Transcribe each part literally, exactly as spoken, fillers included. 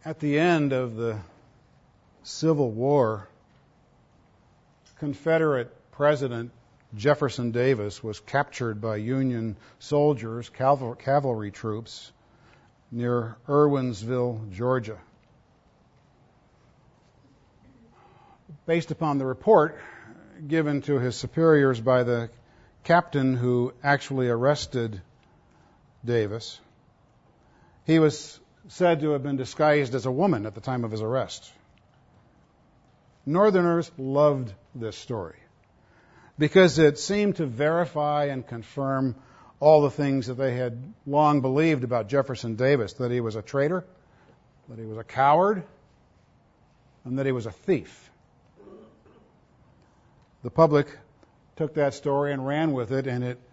At the end of the Civil War, Confederate President Jefferson Davis was captured by Union soldiers, caval- cavalry troops, near Irwinsville, Georgia. Based upon the report given to his superiors by the captain who actually arrested Davis, he was said to have been disguised as a woman at the time of his arrest. Northerners loved this story because it seemed to verify and confirm all the things that they had long believed about Jefferson Davis, that he was a traitor, that he was a coward, and that he was a thief. The public took that story and ran with it, and it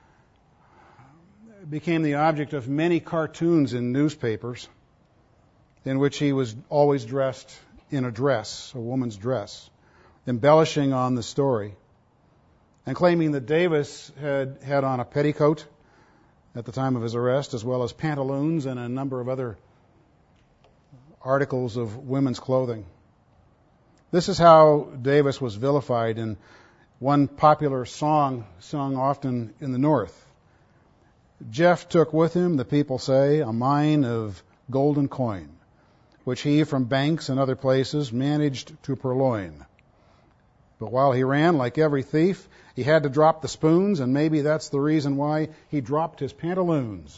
became the object of many cartoons in newspapers in which he was always dressed in a dress, a woman's dress, embellishing on the story and claiming that Davis had had on a petticoat at the time of his arrest, as well as pantaloons and a number of other articles of women's clothing. This is how Davis was vilified in one popular song sung often in the North. Jeff took with him, the people say, a mine of golden coin, which he from banks and other places managed to purloin. But while he ran like every thief, he had to drop the spoons, and maybe that's the reason why he dropped his pantaloons.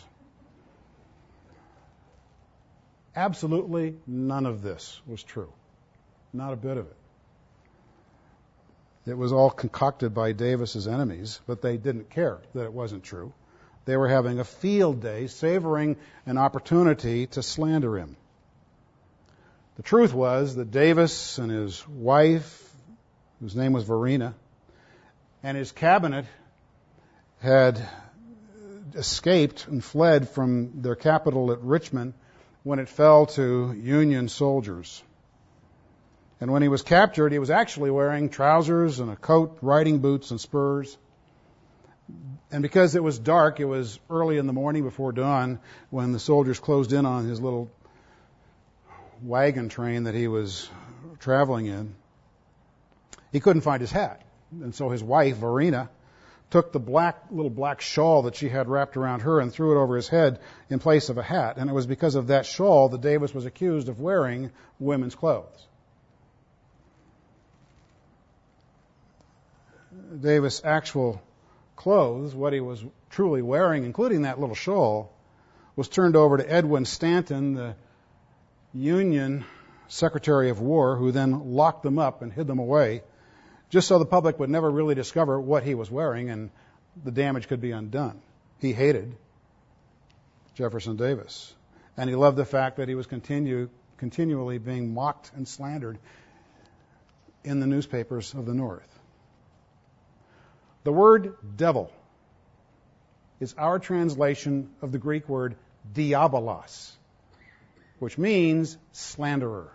Absolutely none of this was true. Not a bit of it. It was all concocted by Davis's enemies, but they didn't care that it wasn't true. They were having a field day, savoring an opportunity to slander him. The truth was that Davis and his wife, whose name was Verena, and his cabinet had escaped and fled from their capital at Richmond when it fell to Union soldiers. And when he was captured, he was actually wearing trousers and a coat, riding boots and spurs. And because it was dark, it was early in the morning before dawn when the soldiers closed in on his little wagon train that he was traveling in. He couldn't find his hat. And so his wife, Verena, took the black little black shawl that she had wrapped around her and threw it over his head in place of a hat. And it was because of that shawl that Davis was accused of wearing women's clothes. Davis' actual clothes, what he was truly wearing, including that little shawl, was turned over to Edwin Stanton, the Union Secretary of War, who then locked them up and hid them away, just so the public would never really discover what he was wearing and the damage could be undone. He hated Jefferson Davis, and he loved the fact that he was continue, continually being mocked and slandered in the newspapers of the North. The word devil is our translation of the Greek word diabolos, which means slanderer.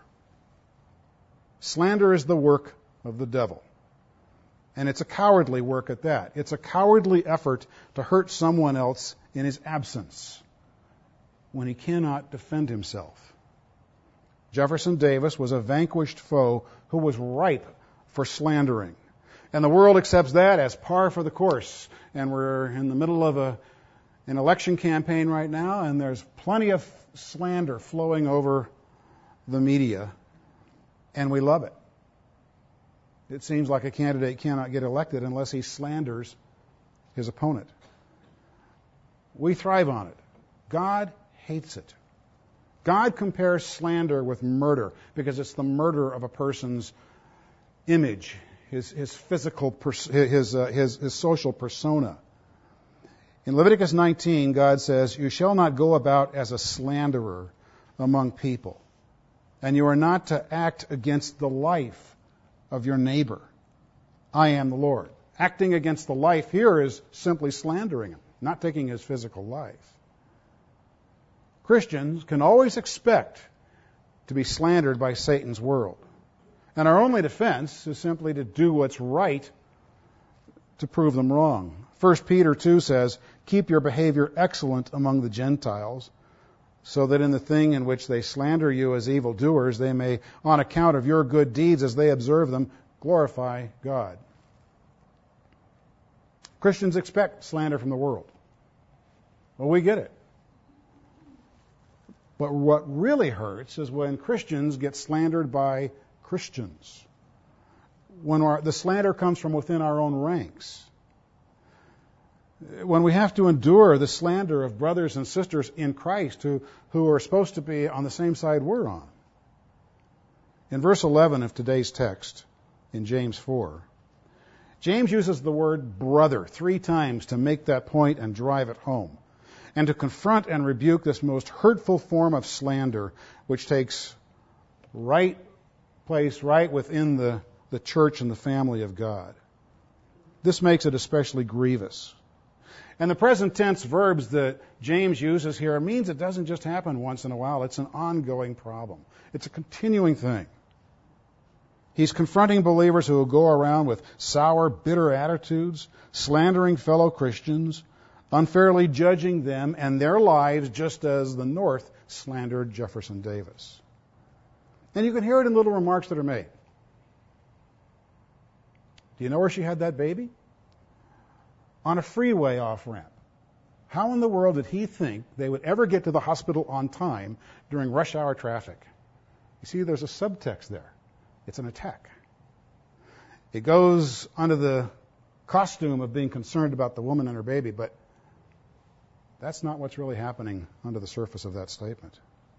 Slander is the work of the devil. And it's a cowardly work at that. It's a cowardly effort to hurt someone else in his absence when he cannot defend himself. Jefferson Davis was a vanquished foe who was ripe for slandering. And the world accepts that as par for the course. And we're in the middle of a, an election campaign right now, and there's plenty of slander flowing over the media, and we love it. It seems like a candidate cannot get elected unless he slanders his opponent. We thrive on it. God hates it. God compares slander with murder because it's the murder of a person's image, his his physical, his, uh, his his social persona. In Leviticus nineteen, God says, "You shall not go about as a slanderer among people, and you are not to act against the life of your neighbor. I am the Lord." Acting against the life here is simply slandering him, not taking his physical life. Christians can always expect to be slandered by Satan's world. And our only defense is simply to do what's right to prove them wrong. First Peter two says, "Keep your behavior excellent among the Gentiles, so that in the thing in which they slander you as evildoers, they may, on account of your good deeds as they observe them, glorify God. Christians expect slander from the world. Well, we get it. But what really hurts is when Christians get slandered by Christians. When our, the slander comes from within our own ranks. When we have to endure the slander of brothers and sisters in Christ who, who are supposed to be on the same side we're on. In verse eleven of today's text, in James four, James uses the word brother three times to make that point and drive it home, and to confront and rebuke this most hurtful form of slander, which takes right place right within the, the church and the family of God. This makes it especially grievous. And the present tense verbs that James uses here means it doesn't just happen once in a while. It's an ongoing problem. It's a continuing thing. He's confronting believers who will go around with sour, bitter attitudes, slandering fellow Christians, unfairly judging them and their lives just as the North slandered Jefferson Davis. And you can hear it in little remarks that are made. Do you know where she had that baby? On a freeway off-ramp. How in the world did he think they would ever get to the hospital on time during rush hour traffic? You see, there's a subtext there. It's an attack. It goes under the costume of being concerned about the woman and her baby, but that's not what's really happening under the surface of that statement.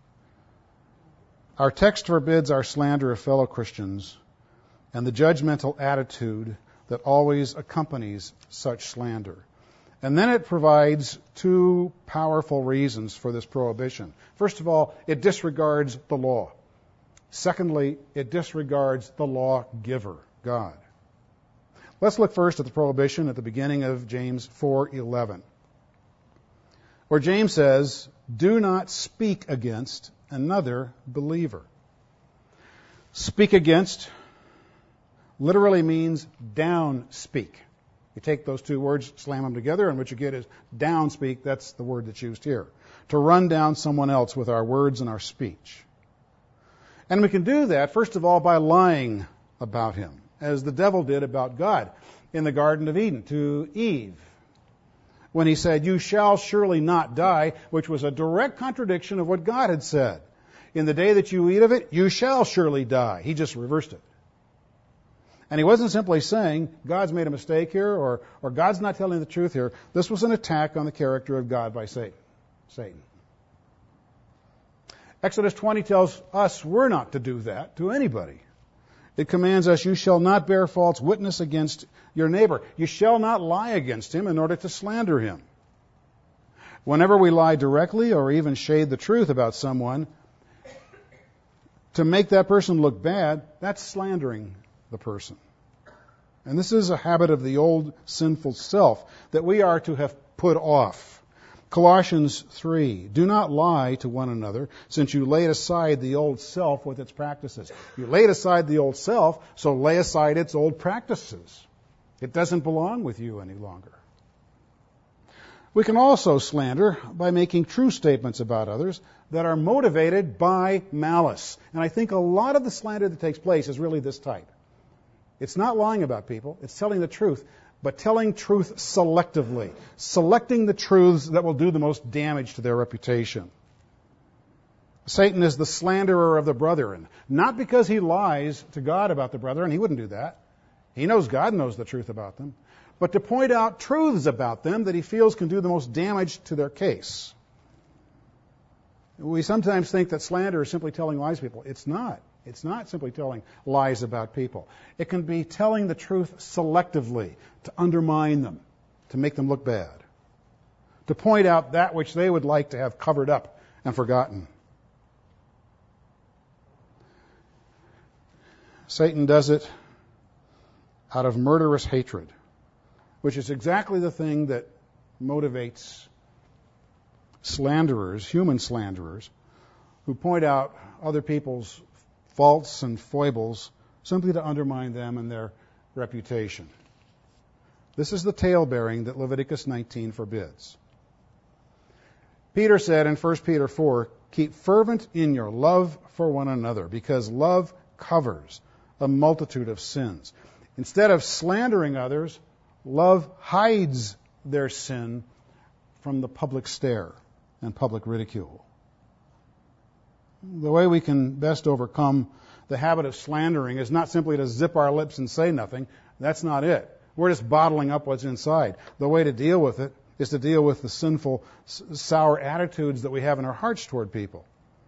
Our text forbids our slander of fellow Christians and the judgmental attitude that always accompanies such slander. And then it provides two powerful reasons for this prohibition. First of all, it disregards the law. Secondly, it disregards the lawgiver, God. Let's look first at the prohibition at the beginning of James four eleven, where James says, "Do not speak against another believer." Speak against literally means down speak. You take those two words, slam them together, and what you get is down speak. That's the word that's used here. To run down someone else with our words and our speech. And we can do that, first of all, by lying about him, as the devil did about God in the Garden of Eden to Eve, when he said, "You shall surely not die," which was a direct contradiction of what God had said. In the day that you eat of it, you shall surely die. He just reversed it. And he wasn't simply saying, God's made a mistake here, or, or God's not telling the truth here. This was an attack on the character of God by Satan. Satan. Exodus twenty tells us we're not to do that to anybody. It commands us, "You shall not bear false witness against your neighbor." You shall not lie against him in order to slander him. Whenever we lie directly or even shade the truth about someone to make that person look bad, that's slandering the person. And this is a habit of the old sinful self that we are to have put off. Colossians three, "Do not lie to one another, since you laid aside the old self with its practices." You laid aside the old self, so lay aside its old practices. It doesn't belong with you any longer. We can also slander by making true statements about others that are motivated by malice. And I think a lot of the slander that takes place is really this type. It's not lying about people, it's telling the truth, but telling truth selectively, selecting the truths that will do the most damage to their reputation. Satan is the slanderer of the brethren, not because he lies to God about the brethren, he wouldn't do that. He knows God knows the truth about them, but to point out truths about them that he feels can do the most damage to their case. We sometimes think that slander is simply telling lies to people. It's not. It's not simply telling lies about people. It can be telling the truth selectively to undermine them, to make them look bad, to point out that which they would like to have covered up and forgotten. Satan does it out of murderous hatred, which is exactly the thing that motivates slanderers, human slanderers, who point out other people's faults and foibles simply to undermine them and their reputation. This is the tale-bearing that Leviticus nineteen forbids. Peter said in First Peter four, keep fervent in your love for one another, because love covers a multitude of sins. Instead of slandering others, love hides their sin from the public stare and public ridicule. The way we can best overcome the habit of slandering is not simply to zip our lips and say nothing. That's not it. We're just bottling up what's inside. The way to deal with it is to deal with the sinful, sour attitudes that we have in our hearts toward people.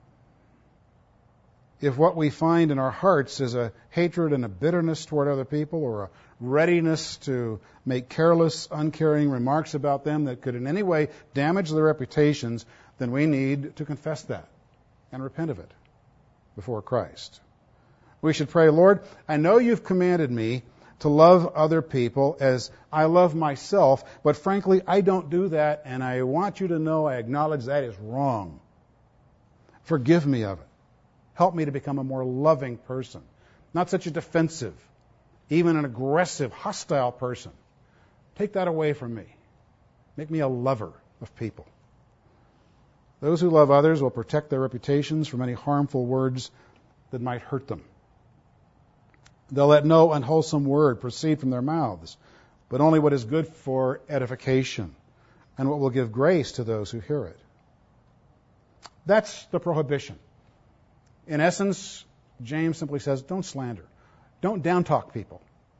If what we find in our hearts is a hatred and a bitterness toward other people, or a readiness to make careless, uncaring remarks about them that could in any way damage their reputations, then we need to confess that and repent of it before Christ. We should pray, Lord, I know you've commanded me to love other people as I love myself, but frankly, I don't do that, and I want you to know I acknowledge that is wrong. Forgive me of it. Help me to become a more loving person, not such a defensive, even an aggressive, hostile person. Take that away from me. Make me a lover of people. Those who love others will protect their reputations from any harmful words that might hurt them. They'll let no unwholesome word proceed from their mouths, but only what is good for edification and what will give grace to those who hear it. That's the prohibition. In essence, James simply says, don't slander. Don't down-talk people.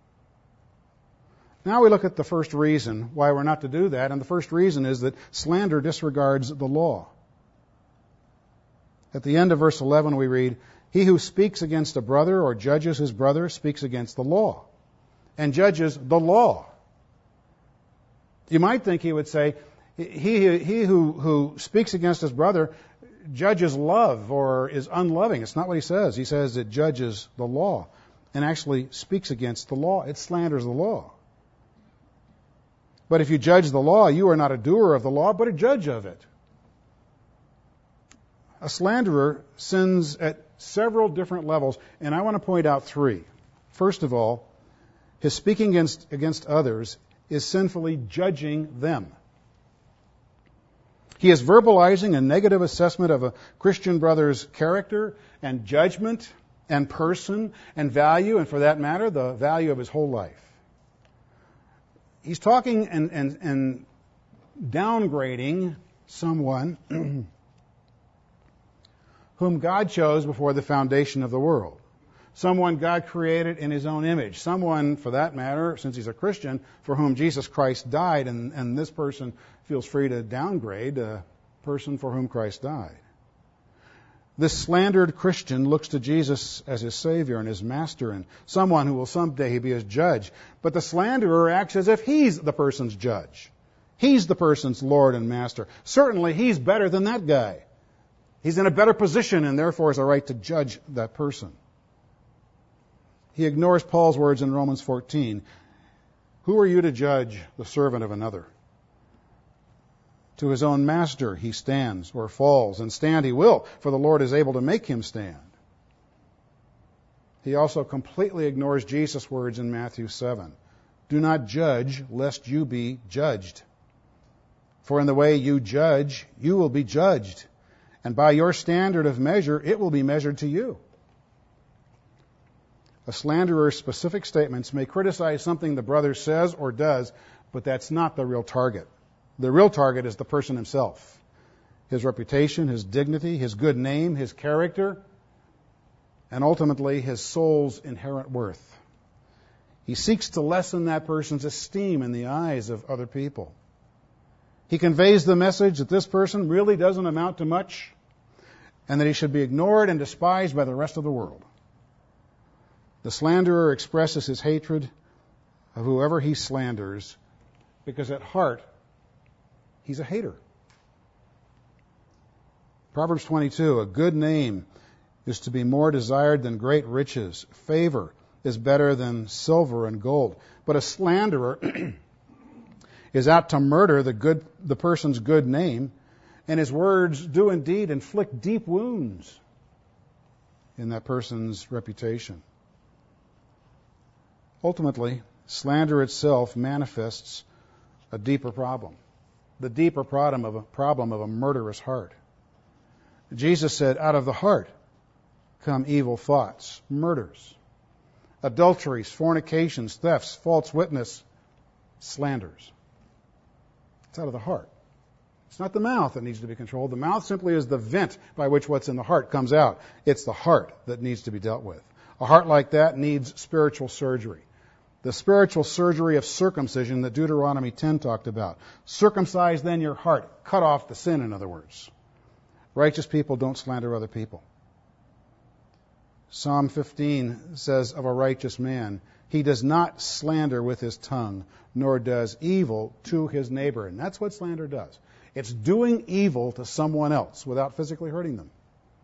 Now we look at the first reason why we're not to do that, and the first reason is that slander disregards the law. At the end of verse eleven we read, he who speaks against a brother or judges his brother speaks against the law, and judges the law. You might think he would say, he, he who, who speaks against his brother judges love or is unloving. It's not what he says. He says it judges the law and actually speaks against the law. It slanders the law. But if you judge the law, you are not a doer of the law, but a judge of it. A slanderer sins at several different levels, and I want to point out three. First of all, his speaking against, against others is sinfully judging them. He is verbalizing a negative assessment of a Christian brother's character and judgment and person and value, and for that matter, the value of his whole life. He's talking and, and, and downgrading someone whom God chose before the foundation of the world. Someone God created in his own image. Someone, for that matter, since he's a Christian, for whom Jesus Christ died, and, and this person feels free to downgrade a person for whom Christ died. This slandered Christian looks to Jesus as his Savior and his Master and someone who will someday be his judge. But the slanderer acts as if he's the person's judge. He's the person's Lord and Master. Certainly he's better than that guy. He's in a better position and therefore has a right to judge that person. He ignores Paul's words in Romans fourteen. Who are you to judge the servant of another? To his own master he stands or falls, and stand he will, for the Lord is able to make him stand. He also completely ignores Jesus' words in Matthew seven. Do not judge, lest you be judged. For in the way you judge, you will be judged, and by your standard of measure, it will be measured to you. A slanderer's specific statements may criticize something the brother says or does, but that's not the real target. The real target is the person himself. His reputation, his dignity, his good name, his character, and ultimately his soul's inherent worth. He seeks to lessen that person's esteem in the eyes of other people. He conveys the message that this person really doesn't amount to much and that he should be ignored and despised by the rest of the world. The slanderer expresses his hatred of whoever he slanders because at heart, he's a hater. Proverbs twenty-two, a good name is to be more desired than great riches. Favor is better than silver and gold. But a slanderer is out to murder the good, the person's good name, and his words do indeed inflict deep wounds in that person's reputation. Ultimately, slander itself manifests a deeper problem. the deeper problem of a problem of a murderous heart. Jesus said, out of the heart come evil thoughts, murders, adulteries, fornications, thefts, false witness, slanders. It's out of the heart. It's not the mouth that needs to be controlled. The mouth simply is the vent by which what's in the heart comes out. It's the heart that needs to be dealt with. A heart like that needs spiritual surgery. The spiritual surgery of circumcision that Deuteronomy ten talked about. Circumcise then your heart. Cut off the sin, in other words. Righteous people don't slander other people. Psalm fifteen says of a righteous man, he does not slander with his tongue, nor does evil to his neighbor. And that's what slander does. It's doing evil to someone else without physically hurting them.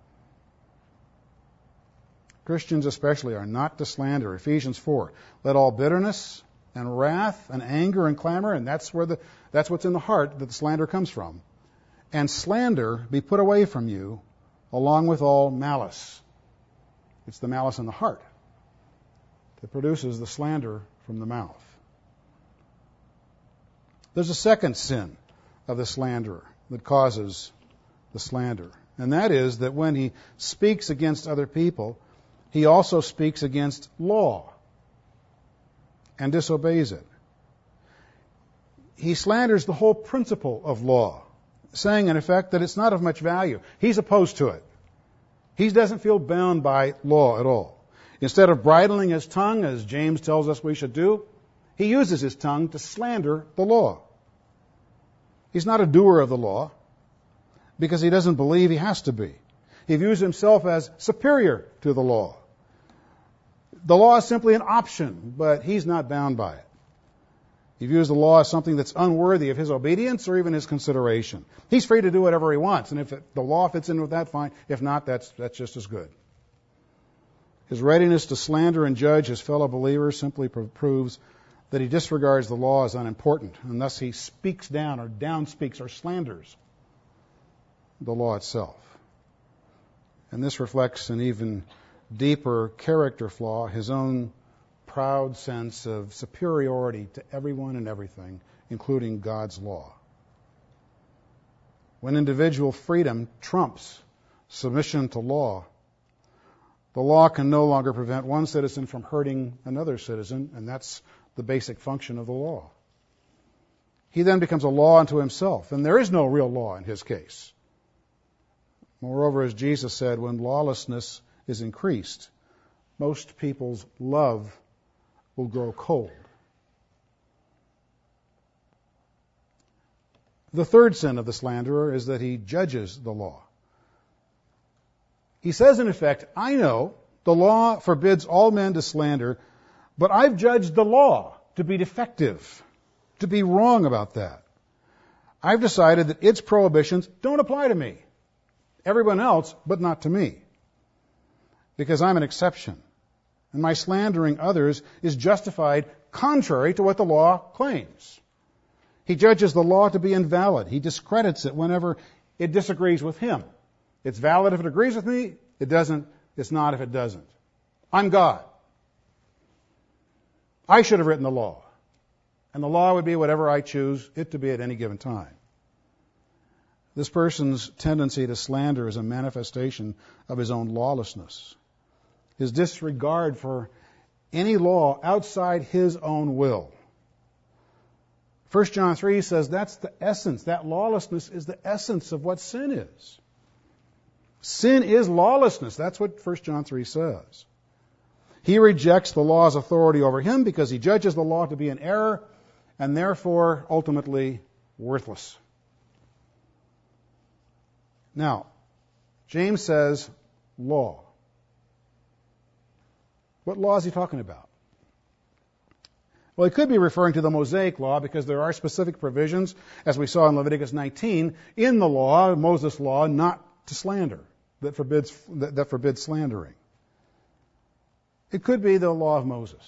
Christians especially are not to slander. Ephesians four, let all bitterness and wrath and anger and clamor, and that's where the that's what's in the heart that the slander comes from, and slander be put away from you, along with all malice. It's the malice in the heart that produces the slander from the mouth. There's a second sin of the slanderer that causes the slander, and that is that when he speaks against other people, he also speaks against law and disobeys it. He slanders the whole principle of law, saying in effect that it's not of much value. He's opposed to it. He doesn't feel bound by law at all. Instead of bridling his tongue, as James tells us we should do, he uses his tongue to slander the law. He's not a doer of the law because he doesn't believe he has to be. He views himself as superior to the law. The law is simply an option, but he's not bound by it. He views the law as something that's unworthy of his obedience or even his consideration. He's free to do whatever he wants, and if it, the law fits in with that, fine. If not, that's, that's just as good. His readiness to slander and judge his fellow believers simply pr- proves that he disregards the law as unimportant, and thus he speaks down or downspeaks or slanders the law itself. And this reflects an even deeper character flaw, his own proud sense of superiority to everyone and everything, including God's law. When individual freedom trumps submission to law, the law can no longer prevent one citizen from hurting another citizen, and that's the basic function of the law. He then becomes a law unto himself, and there is no real law in his case. Moreover, as Jesus said, when lawlessness is increased, most people's love will grow cold. The third sin of the slanderer is that he judges the law. He says, in effect, I know the law forbids all men to slander, but I've judged the law to be defective, to be wrong about that. I've decided that its prohibitions don't apply to me. Everyone else, but not to me. Because I'm an exception. And my slandering others is justified contrary to what the law claims. He judges the law to be invalid. He discredits it whenever it disagrees with him. It's valid if it agrees with me. It doesn't. It's not if it doesn't. I'm God. I should have written the law. And the law would be whatever I choose it to be at any given time. This person's tendency to slander is a manifestation of his own lawlessness. His disregard for any law outside his own will. First John three says that's the essence. That lawlessness is the essence of what sin is. Sin is lawlessness. That's what First John three says. He rejects the law's authority over him because he judges the law to be an error and therefore ultimately worthless. Now, James says law. What law is he talking about? Well, he could be referring to the Mosaic law because there are specific provisions, as we saw in Leviticus nineteen, in the law, Moses' law, not to slander, that forbids, that, that forbids slandering. It could be the law of Moses.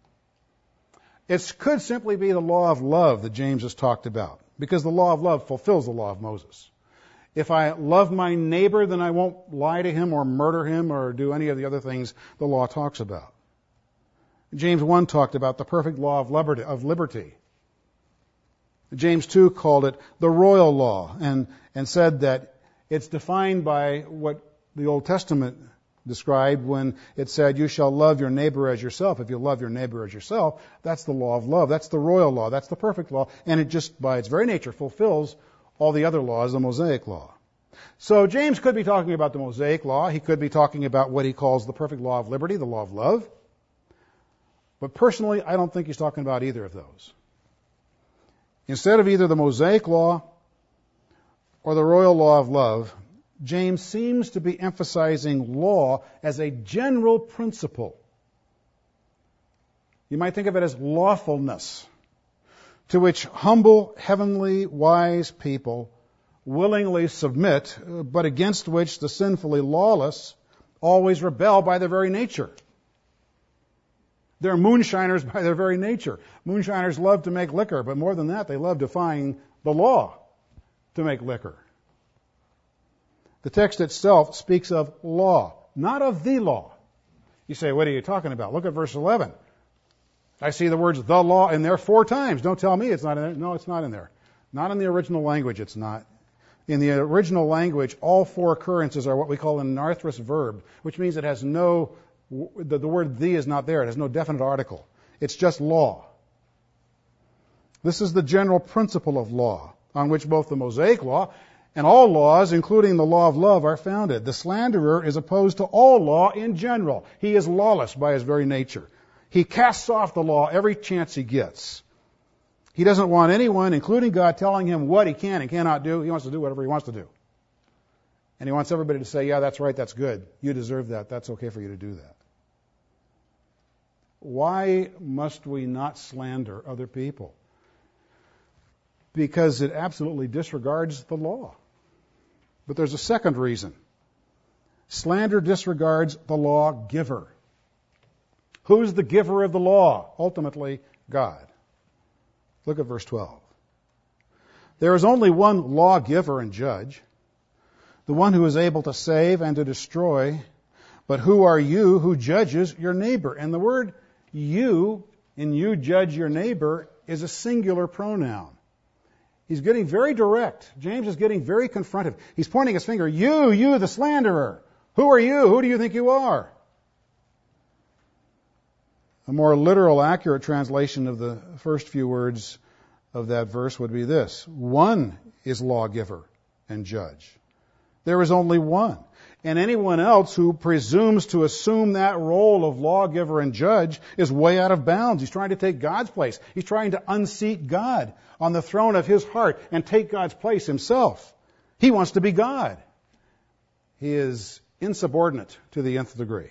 It could simply be the law of love that James has talked about, because the law of love fulfills the law of Moses. If I love my neighbor, then I won't lie to him or murder him or do any of the other things the law talks about. James one talked about the perfect law of liberty. Of liberty. James two called it the royal law, and, and said that it's defined by what the Old Testament described when it said, you shall love your neighbor as yourself. If you love your neighbor as yourself, that's the law of love. That's the royal law. That's the perfect law. And it just, by its very nature, fulfills all the other laws, the Mosaic law. So James could be talking about the Mosaic law. He could be talking about what he calls the perfect law of liberty, the law of love. But personally, I don't think he's talking about either of those. Instead of either the Mosaic law or the royal law of love, James seems to be emphasizing law as a general principle. You might think of it as lawfulness, to which humble, heavenly, wise people willingly submit, but against which the sinfully lawless always rebel by their very nature. They're moonshiners by their very nature. Moonshiners love to make liquor, but more than that, they love defying the law to make liquor. The text itself speaks of law, not of the law. You say, what are you talking about? Look at verse eleven. I see the words the law in there four times. Don't tell me it's not in there. No, it's not in there. Not in the original language, it's not. In the original language, all four occurrences are what we call an anarthrous verb, which means it has no, the, the word the is not there. It has no definite article. It's just law. This is the general principle of law, on which both the Mosaic law and all laws, including the law of love, are founded. The slanderer is opposed to all law in general. He is lawless by his very nature. He casts off the law every chance he gets. He doesn't want anyone, including God, telling him what he can and cannot do. He wants to do whatever he wants to do. And he wants everybody to say, yeah, that's right, that's good. You deserve that. That's okay for you to do that. Why must we not slander other people? Because it absolutely disregards the law. But there's a second reason. Slander disregards the law giver. Who's the giver of the law? Ultimately, God. Look at verse twelve. There is only one lawgiver and judge, the one who is able to save and to destroy. But who are you who judges your neighbor? And the word you, in you judge your neighbor, is a singular pronoun. He's getting very direct. James is getting very confrontive. He's pointing his finger. You, you, the slanderer. Who are you? Who do you think you are? A more literal, accurate translation of the first few words of that verse would be this. One is lawgiver and judge. There is only one. And anyone else who presumes to assume that role of lawgiver and judge is way out of bounds. He's trying to take God's place. He's trying to unseat God on the throne of his heart and take God's place himself. He wants to be God. He is insubordinate to the nth degree.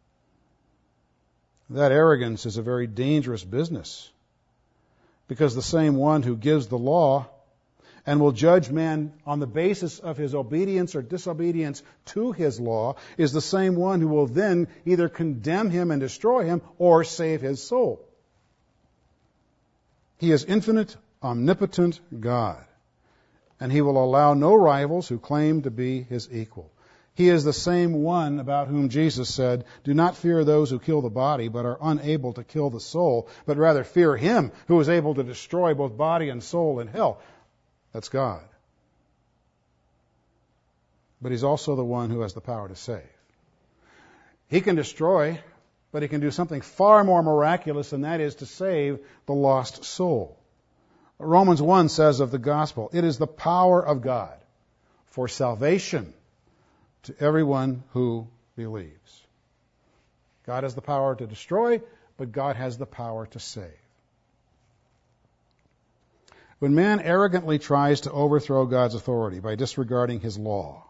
That arrogance is a very dangerous business, because the same one who gives the law and will judge man on the basis of his obedience or disobedience to his law is the same one who will then either condemn him and destroy him or save his soul. He is infinite, omnipotent God, and he will allow no rivals who claim to be his equal. He is the same one about whom Jesus said, do not fear those who kill the body, but are unable to kill the soul, but rather fear him who is able to destroy both body and soul in hell. That's God. But he's also the one who has the power to save. He can destroy, but he can do something far more miraculous, and that is to save the lost soul. Romans one says of the gospel, it is the power of God for salvation to everyone who believes. God has the power to destroy, but God has the power to save. When man arrogantly tries to overthrow God's authority by disregarding his law,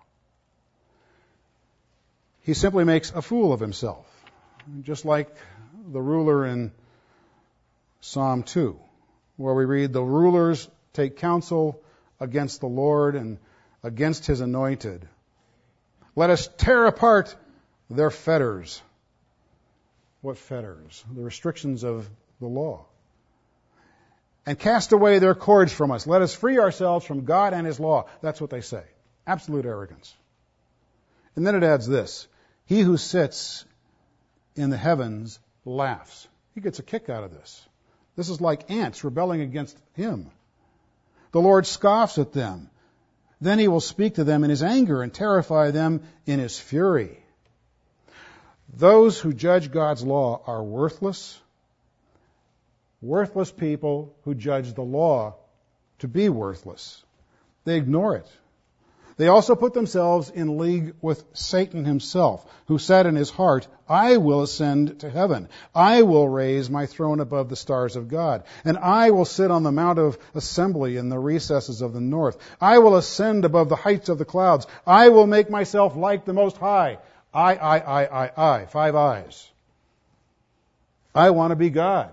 he simply makes a fool of himself, just like the ruler in Psalm two, where we read, the rulers take counsel against the Lord and against his anointed. Let us tear apart their fetters. What fetters? The restrictions of the law. And cast away their cords from us. Let us free ourselves from God and his law. That's what they say. Absolute arrogance. And then it adds this. He who sits in the heavens laughs. He gets a kick out of this. This is like ants rebelling against him. The Lord scoffs at them. Then he will speak to them in his anger and terrify them in his fury. Those who judge God's law are worthless. Worthless people who judge the law to be worthless. They ignore it. They also put themselves in league with Satan himself, who said in his heart, I will ascend to heaven. I will raise my throne above the stars of God. And I will sit on the mount of assembly in the recesses of the north. I will ascend above the heights of the clouds. I will make myself like the Most High. I, I, I, I, I. Five I's. I want to be God.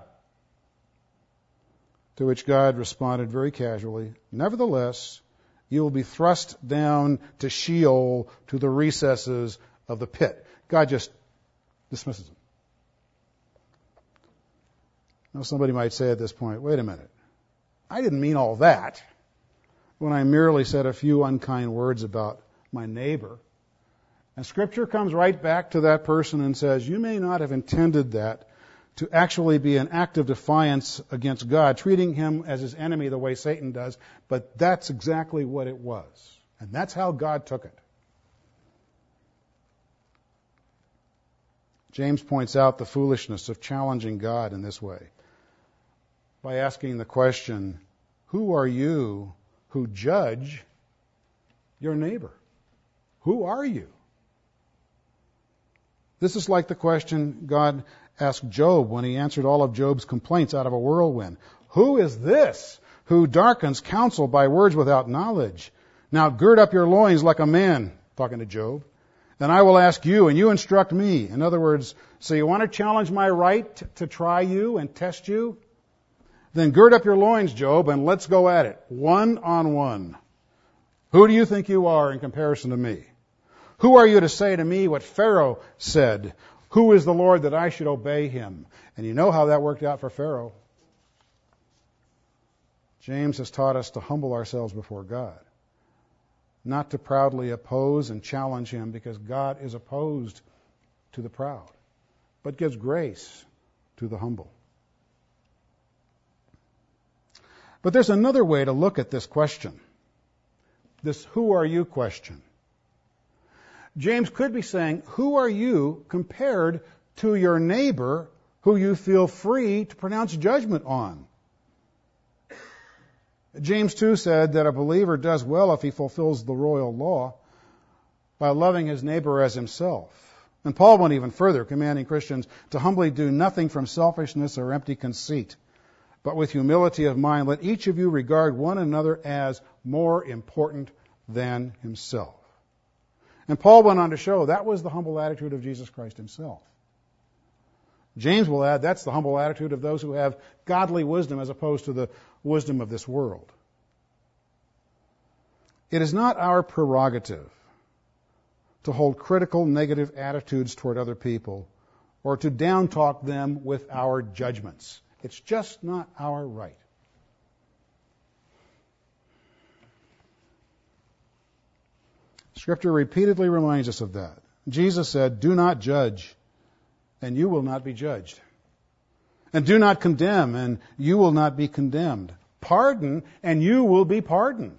To which God responded very casually, nevertheless, you will be thrust down to Sheol, to the recesses of the pit. God just dismisses them. Now somebody might say at this point, wait a minute. I didn't mean all that when I merely said a few unkind words about my neighbor. And Scripture comes right back to that person and says, you may not have intended that to actually be an act of defiance against God, treating him as his enemy the way Satan does, but that's exactly what it was. And that's how God took it. James points out the foolishness of challenging God in this way by asking the question, who are you who judge your neighbor? Who are you? This is like the question God asked Job when he answered all of Job's complaints out of a whirlwind. Who is this who darkens counsel by words without knowledge? Now gird up your loins like a man, talking to Job, and I will ask you, and you instruct me. In other words, so you want to challenge my right to try you and test you? Then gird up your loins, Job, and let's go at it, one on one. Who do you think you are in comparison to me? Who are you to say to me what Pharaoh said? Who is the Lord that I should obey him? And you know how that worked out for Pharaoh. James has taught us to humble ourselves before God, not to proudly oppose and challenge him, because God is opposed to the proud, but gives grace to the humble. But there's another way to look at this question, this who are you question. James could be saying, who are you compared to your neighbor who you feel free to pronounce judgment on? James too said that a believer does well if he fulfills the royal law by loving his neighbor as himself. And Paul went even further, commanding Christians to humbly do nothing from selfishness or empty conceit, but with humility of mind, let each of you regard one another as more important than himself. And Paul went on to show that was the humble attitude of Jesus Christ himself. James will add that's the humble attitude of those who have godly wisdom as opposed to the wisdom of this world. It is not our prerogative to hold critical negative attitudes toward other people or to down-talk them with our judgments. It's just not our right. Scripture repeatedly reminds us of that. Jesus said, do not judge, and you will not be judged. And do not condemn, and you will not be condemned. Pardon, and you will be pardoned.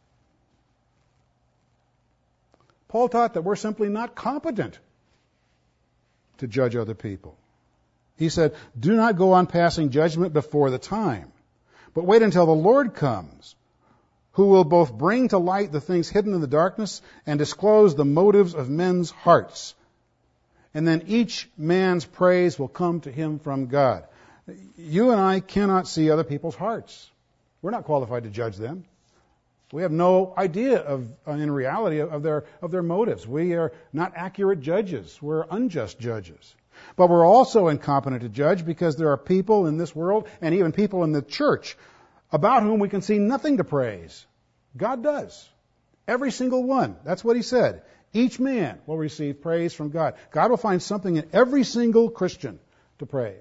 Paul taught that we're simply not competent to judge other people. He said, do not go on passing judgment before the time, but wait until the Lord comes, who will both bring to light the things hidden in the darkness and disclose the motives of men's hearts. And then each man's praise will come to him from God. You and I cannot see other people's hearts. We're not qualified to judge them. We have no idea of, in reality, of their, of their motives. We are not accurate judges. We're unjust judges. But we're also incompetent to judge because there are people in this world and even people in the church about whom we can see nothing to praise. God does. Every single one. That's what he said. Each man will receive praise from God. God will find something in every single Christian to praise.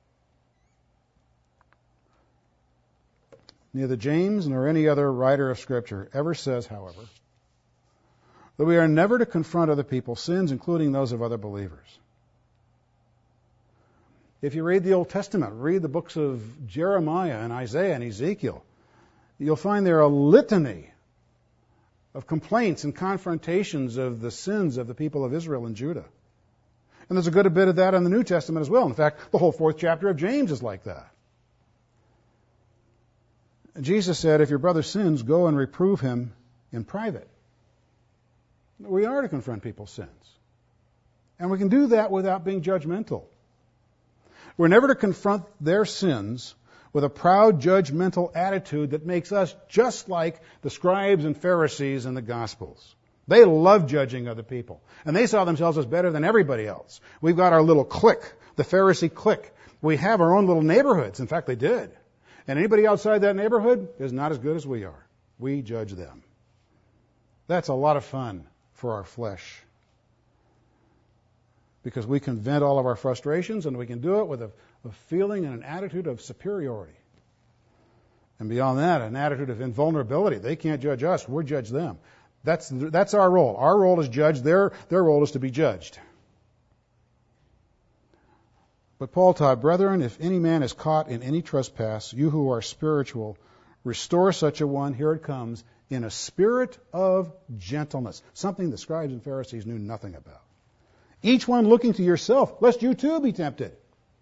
Neither James nor any other writer of Scripture ever says, however, that we are never to confront other people's sins, including those of other believers. If you read the Old Testament, read the books of Jeremiah and Isaiah and Ezekiel, you'll find there a litany of complaints and confrontations of the sins of the people of Israel and Judah. And there's a good bit of that in the New Testament as well. In fact, the whole fourth chapter of James is like that. Jesus said, if your brother sins, go and reprove him in private. We are to confront people's sins. And we can do that without being judgmental. We're never to confront their sins with a proud, judgmental attitude that makes us just like the scribes and Pharisees in the Gospels. They love judging other people. And they saw themselves as better than everybody else. We've got our little clique, the Pharisee clique. We have our own little neighborhoods. In fact, they did. And anybody outside that neighborhood is not as good as we are. We judge them. That's a lot of fun for our flesh. Because we can vent all of our frustrations, and we can do it with a, a feeling and an attitude of superiority. And beyond that, an attitude of invulnerability. They can't judge us, we'll judge them. That's, that's our role. Our role is judge. Their, their role is to be judged. But Paul taught, brethren, if any man is caught in any trespass, you who are spiritual, restore such a one, here it comes, in a spirit of gentleness. Something the scribes and Pharisees knew nothing about. Each one looking to yourself, lest you too be tempted.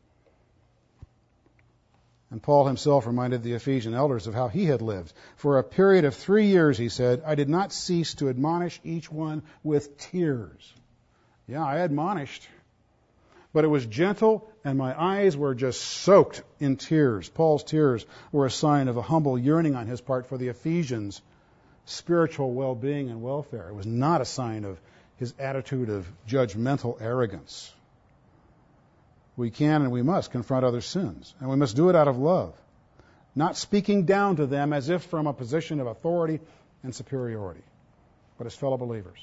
And Paul himself reminded the Ephesian elders of how he had lived. For a period of three years, he said, I did not cease to admonish each one with tears. Yeah, I admonished. But it was gentle, and my eyes were just soaked in tears. Paul's tears were a sign of a humble yearning on his part for the Ephesians' spiritual well-being and welfare. It was not a sign of his attitude of judgmental arrogance. We can and we must confront other sins, and we must do it out of love, not speaking down to them as if from a position of authority and superiority, but as fellow believers.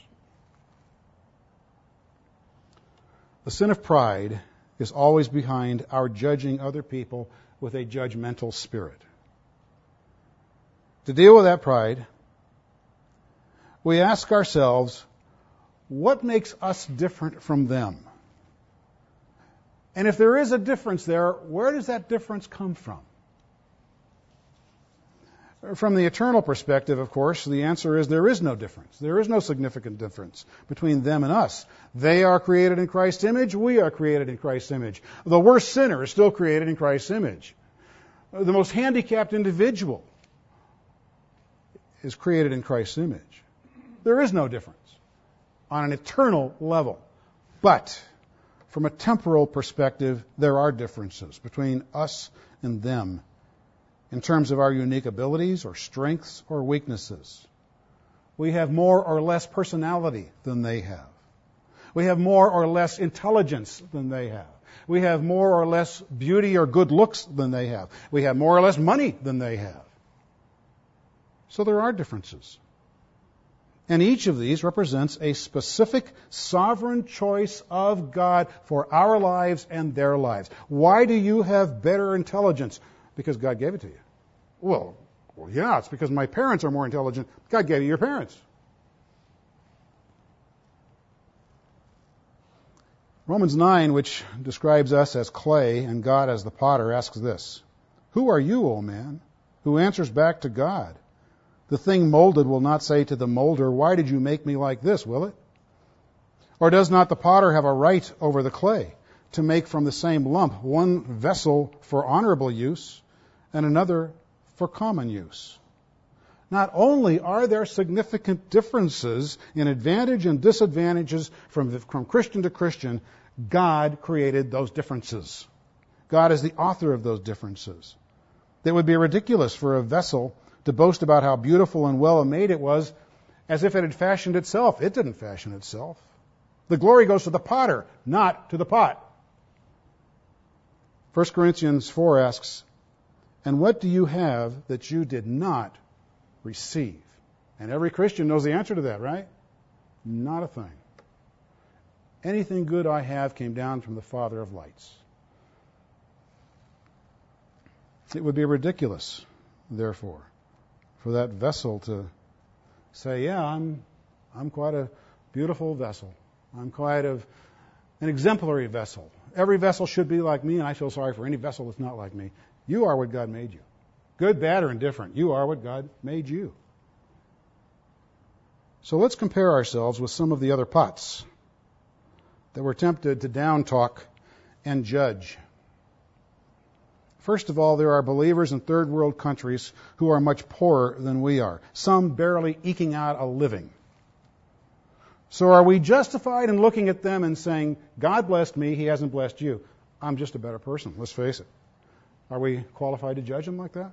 The sin of pride is always behind our judging other people with a judgmental spirit. To deal with that pride, we ask ourselves, what makes us different from them? And if there is a difference there, where does that difference come from? From the eternal perspective, of course, the answer is there is no difference. There is no significant difference between them and us. They are created in Christ's image. We are created in Christ's image. The worst sinner is still created in Christ's image. The most handicapped individual is created in Christ's image. There is no difference on an eternal level. But from a temporal perspective, there are differences between us and them in terms of our unique abilities or strengths or weaknesses. We have more or less personality than they have. We have more or less intelligence than they have. We have more or less beauty or good looks than they have. We have more or less money than they have. So there are differences. And each of these represents a specific sovereign choice of God for our lives and their lives. Why do you have better intelligence? Because God gave it to you. Well, well, yeah, it's because my parents are more intelligent. God gave you your parents. Romans nine, which describes us as clay and God as the potter, asks this: Who are you, O man, who answers back to God? The thing molded will not say to the molder, why did you make me like this, will it? Or does not the potter have a right over the clay to make from the same lump one vessel for honorable use and another for common use? Not only are there significant differences in advantage and disadvantages from, from Christian to Christian, God created those differences. God is the author of those differences. It would be ridiculous for a vessel to boast about how beautiful and well made it was as if it had fashioned itself. It didn't fashion itself. The glory goes to the potter, not to the pot. First Corinthians four asks, and what do you have that you did not receive? And every Christian knows the answer to that, right? Not a thing. Anything good I have came down from the Father of lights. It would be ridiculous, therefore, for that vessel to say, yeah, I'm I'm quite a beautiful vessel. I'm quite a, an exemplary vessel. Every vessel should be like me, and I feel sorry for any vessel that's not like me. You are what God made you. Good, bad, or indifferent. You are what God made you. So let's compare ourselves with some of the other pots that we're tempted to down-talk and judge. First of all, there are believers in third world countries who are much poorer than we are, some barely eking out a living. So are we justified in looking at them and saying, God blessed me, He hasn't blessed you. I'm just a better person, let's face it. Are we qualified to judge them like that?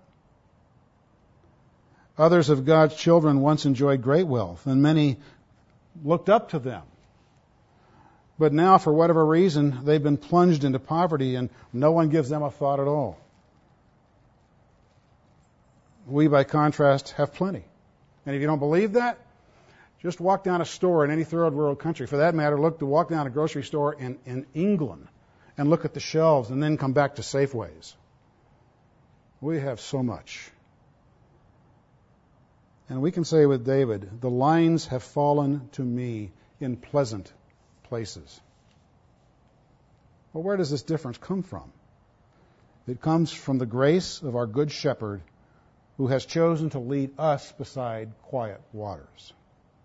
Others of God's children once enjoyed great wealth, and many looked up to them. But now, for whatever reason, they've been plunged into poverty, and no one gives them a thought at all. We, by contrast, have plenty. And if you don't believe that, just walk down a store in any third world country. For that matter, look to walk down a grocery store in, in England and look at the shelves and then come back to Safeways. We have so much. And we can say with David, the lines have fallen to me in pleasant places. Well, where does this difference come from? It comes from the grace of our good shepherd who has chosen to lead us beside quiet waters.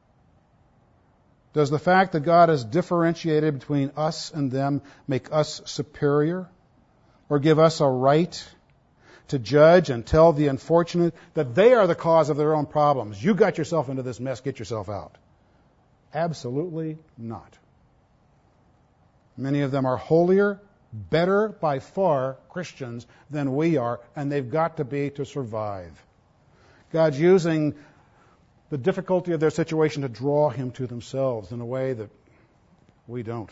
Does the fact that God has differentiated between us and them make us superior, or give us a right to judge and tell the unfortunate that they are the cause of their own problems? You got yourself into this mess, get yourself out. Absolutely not. Many of them are holier, better by far Christians than we are, and they've got to be to survive. God's using the difficulty of their situation to draw him to themselves in a way that we don't.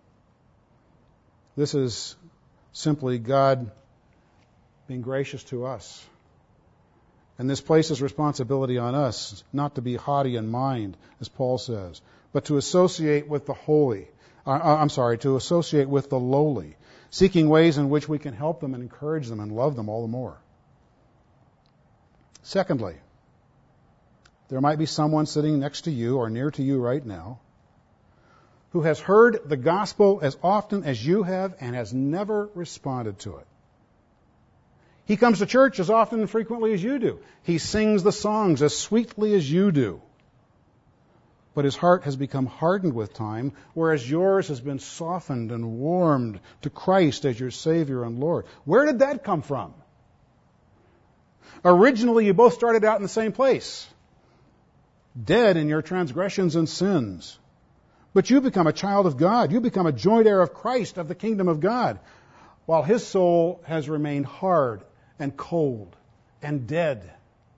This is simply God being gracious to us. And this places responsibility on us, not to be haughty in mind, as Paul says, but to associate with the holy. Uh, I'm sorry, to associate with the lowly, seeking ways in which we can help them and encourage them and love them all the more. Secondly, there might be someone sitting next to you or near to you right now who has heard the gospel as often as you have and has never responded to it. He comes to church as often and frequently as you do. He sings the songs as sweetly as you do. But his heart has become hardened with time, whereas yours has been softened and warmed to Christ as your Savior and Lord. Where did that come from? Originally, you both started out in the same place, dead in your transgressions and sins. But you become a child of God. You become a joint heir of Christ, of the kingdom of God, while his soul has remained hard and cold and dead.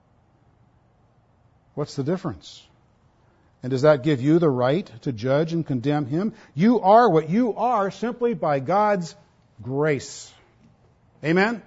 What's the difference? And does that give you the right to judge and condemn him? You are what you are simply by God's grace. Amen?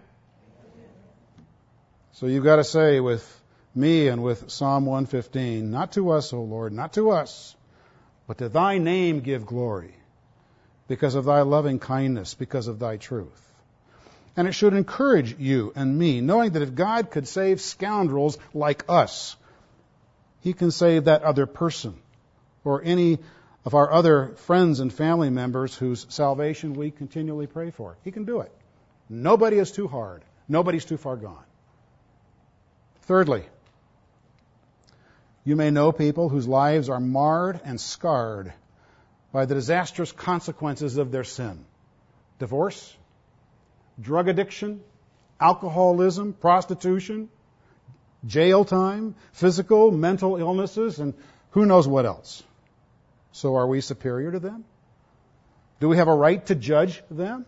So you've got to say with me and with Psalm one fifteen, not to us, O Lord, not to us, but to thy name give glory, because of thy loving kindness, because of thy truth. And it should encourage you and me, knowing that if God could save scoundrels like us, he can save that other person or any of our other friends and family members whose salvation we continually pray for. He can do it. Nobody is too hard. Nobody's too far gone. Thirdly, you may know people whose lives are marred and scarred by the disastrous consequences of their sin. Divorce, drug addiction, alcoholism, prostitution, jail time, physical, mental illnesses, and who knows what else. So are we superior to them? Do we have a right to judge them?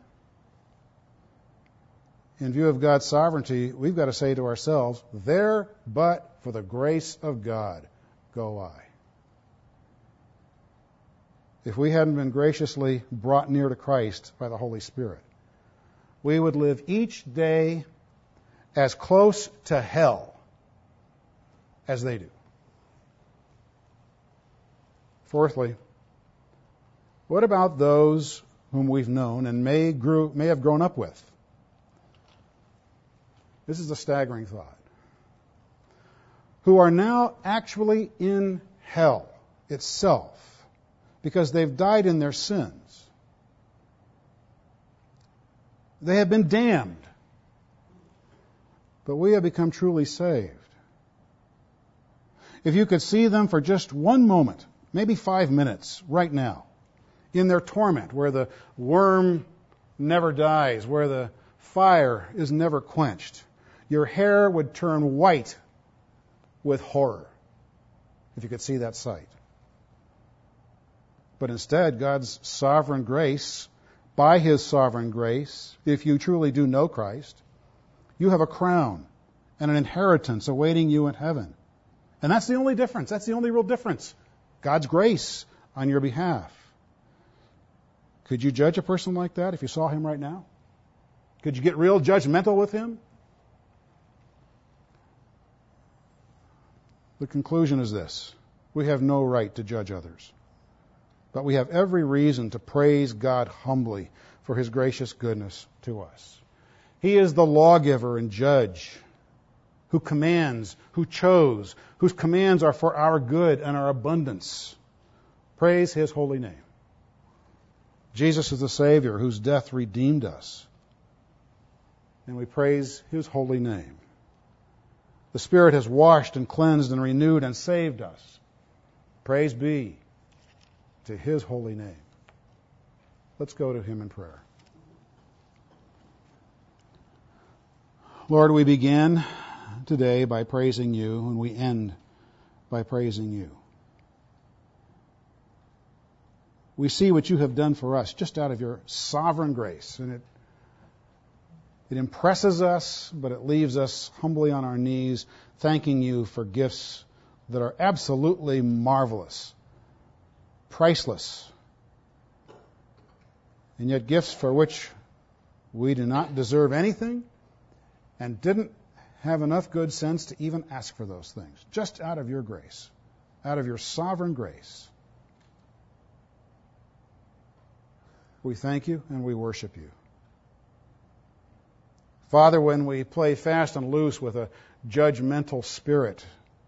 In view of God's sovereignty, we've got to say to ourselves, there but for the grace of God go I. If we hadn't been graciously brought near to Christ by the Holy Spirit, we would live each day as close to hell as they do. Fourthly, what about those whom we've known and may grew, may have grown up with? This is a staggering thought. Who are now actually in hell itself because they've died in their sins. They have been damned. but we have become truly saved. If you could see them for just one moment, maybe five minutes right now, in their torment, where the worm never dies, where the fire is never quenched, your hair would turn white with horror if you could see that sight. But instead, God's sovereign grace, by His sovereign grace, if you truly do know Christ, you have a crown and an inheritance awaiting you in heaven. And that's the only difference. That's the only real difference. God's grace on your behalf. Could you judge a person like that if you saw him right now? Could you get real judgmental with him? The conclusion is this: we have no right to judge others. But we have every reason to praise God humbly for His gracious goodness to us. He is the lawgiver and judge who commands, who chose, whose commands are for our good and our abundance. Praise His holy name. Jesus is the Savior whose death redeemed us. And we praise His holy name. The Spirit has washed and cleansed and renewed and saved us. Praise be to His holy name. Let's go to Him in prayer. Lord, we begin today by praising You, and we end by praising You. We see what You have done for us just out of Your sovereign grace, and it It impresses us, but it leaves us humbly on our knees, thanking You for gifts that are absolutely marvelous, priceless, and yet gifts for which we do not deserve anything and didn't have enough good sense to even ask for those things, just out of Your grace, out of Your sovereign grace. We thank You and we worship You. Father, when we play fast and loose with a judgmental spirit,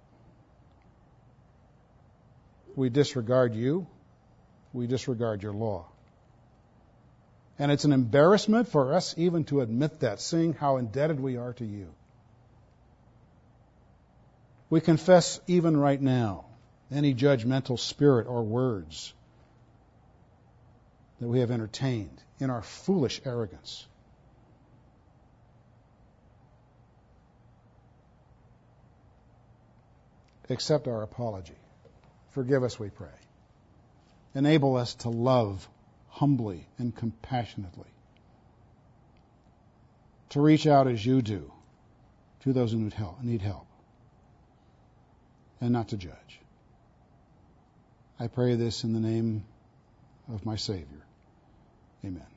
we disregard You, we disregard Your law. And it's an embarrassment for us even to admit that, seeing how indebted we are to You. We confess even right now any judgmental spirit or words that we have entertained in our foolish arrogance. Accept our apology. Forgive us, we pray. Enable us to love humbly and compassionately, to reach out as You do to those who need help, need help, and not to judge. I pray this in the name of my Savior. Amen.